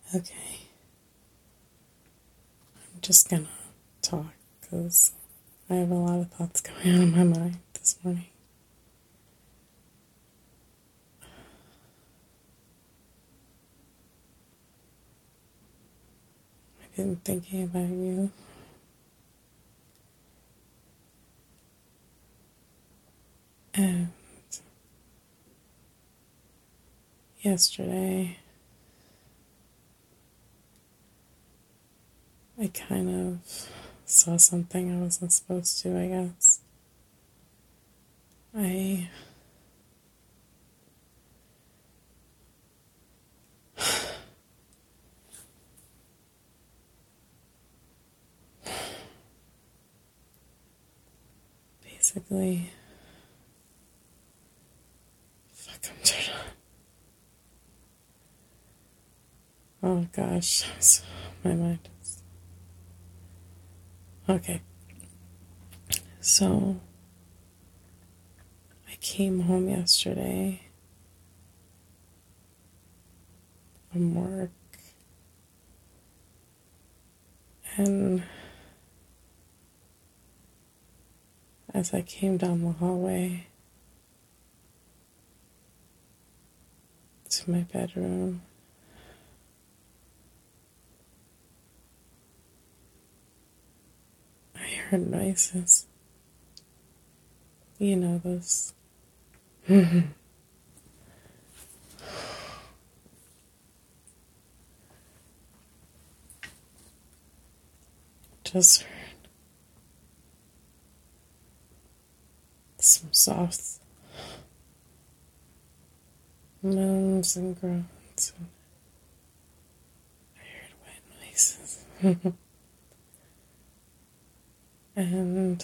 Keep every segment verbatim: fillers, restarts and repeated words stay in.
Okay, I'm just gonna talk because I have a lot of thoughts going on in my mind this morning. I've been thinking about you. And yesterday, I kind of saw something I wasn't supposed to, I guess. I basically, fuck, I'm turned on. Oh gosh, so my mind is. Okay, so I came home yesterday from work and as I came down the hallway to my bedroom, I heard noises. You know, those. Just heard some soft moans and groans. And I heard wet noises. And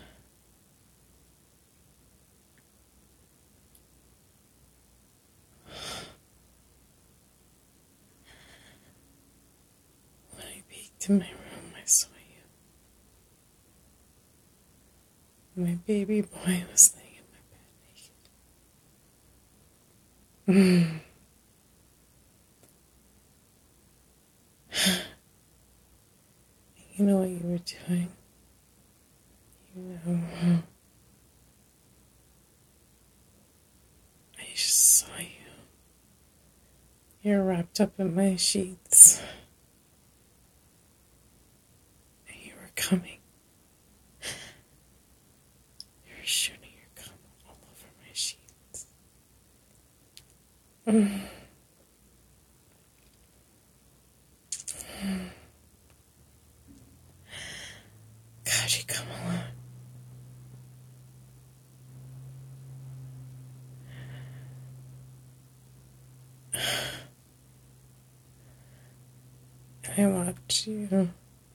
when I peeked in my room, I saw you. My baby boy was laying in my bed naked. You know what you were doing. You know. I just saw you. You're wrapped up in my sheets. And you were coming. You were shooting your cum all over my sheets. God, you come along. I watch you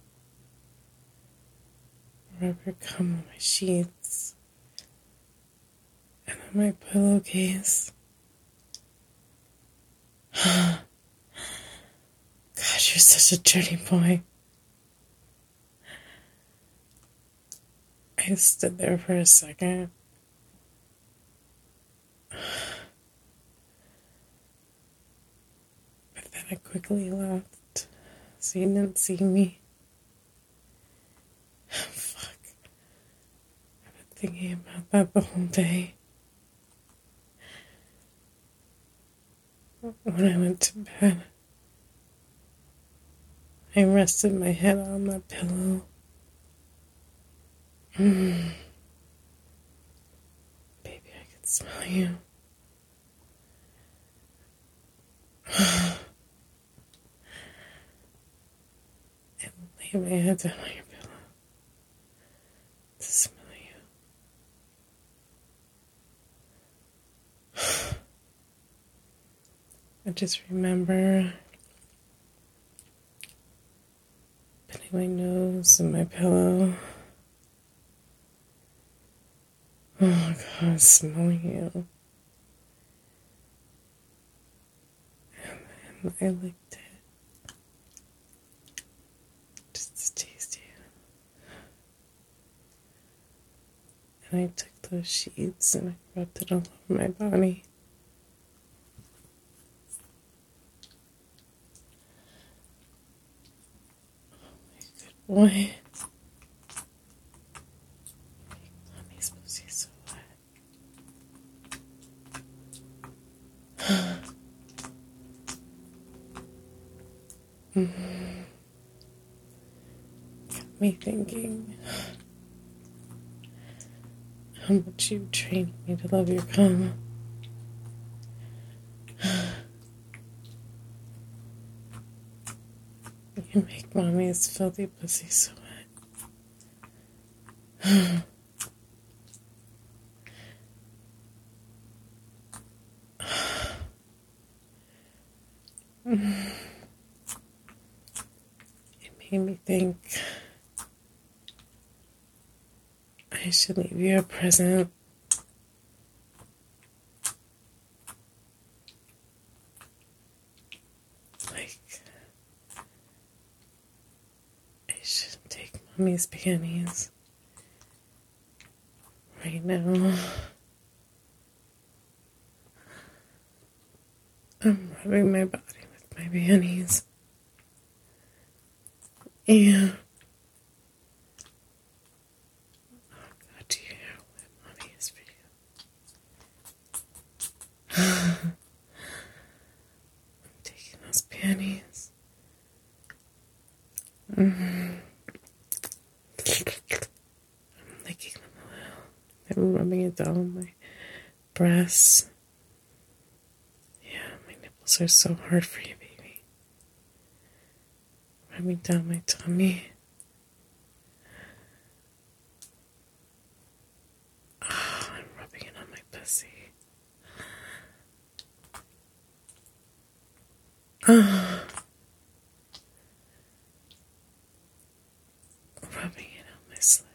rub your cum on my sheets and on my pillowcase. God, you're such a dirty boy. I stood there for a second. But then I quickly left, so you didn't see me. Fuck. I've been thinking about that the whole day. When I went to bed, I rested my head on the pillow. Mm. Baby, I could smell you. I lay my head down on your pillow to smell you. I just remember putting my nose in my pillow. Oh God, smelling you. And then I licked it. Just to taste you. And I took those sheets and I rubbed it all over my body. What? Mommy's pussy so wet. mm-hmm. Got me thinking how much you trained me to love your cum. You make mommy's filthy pussy so wet. It made me think I should leave you a present. Like, I should take mommy's panties right now. I'm rubbing my body with my panties. Yeah. Oh God, do you hear how wet mommy is for you? I'm taking those panties. Mm-hmm. I'm licking them a little. I'm rubbing it down my breasts. My nipples are so hard for you, baby. Rubbing down my tummy. Oh, I'm rubbing it on my pussy. Oh. Rubbing it on my slit.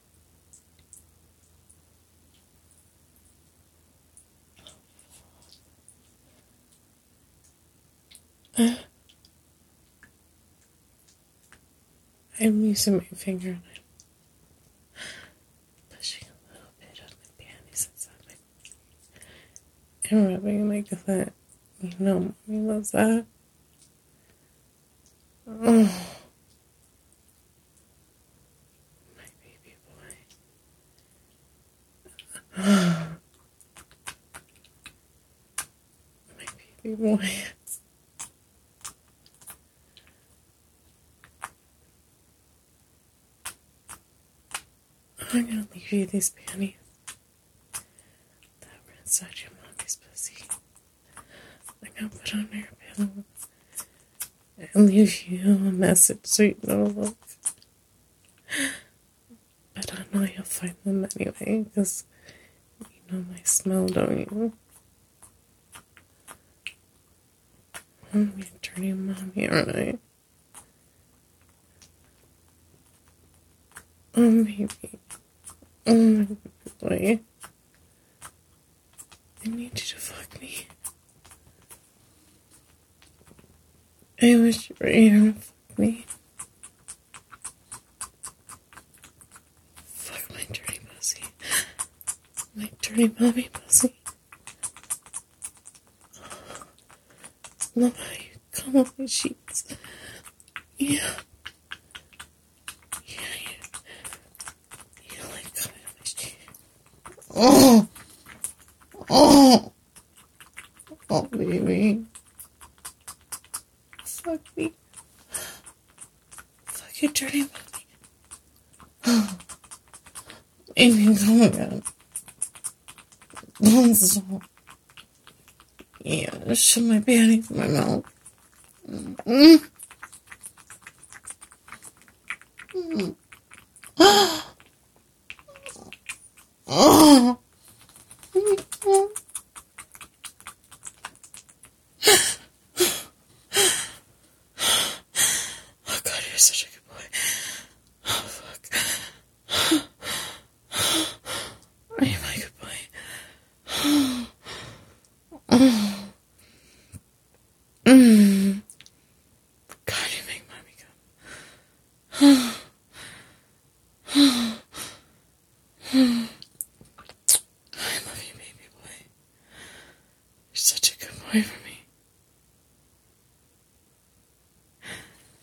Uh. I'm using my finger and I'm pushing a little bit of my panties inside my and rubbing my clit. You know, mommy loves that. Oh, my baby boy. Oh, my baby boy. I'm gonna leave you these panties that were inside your mommy's pussy. I'm gonna put on your pillow and leave you a message so you know, look. But I know you'll find them anyway, because you know my smell, don't you? I'm your dirty mommy, aren't I? Oh, baby. Oh, my boy. I need you to fuck me. I wish you were here to fuck me. Fuck my dirty pussy. My dirty mommy pussy. Love how you come on my sheets. Yeah. Yeah, you, you like coming on my sheets. Oh! Oh! Oh, baby. Fuck me. Fuck your dirty mommy. Oh. Baby, come again. Don't stop. Yeah, shove my panties in my mouth. Mm. Mm. Oh. Oh. Oh God, you're such a good boy. Oh fuck. Are you my good boy? Oh. Mm. God, you make mommy come.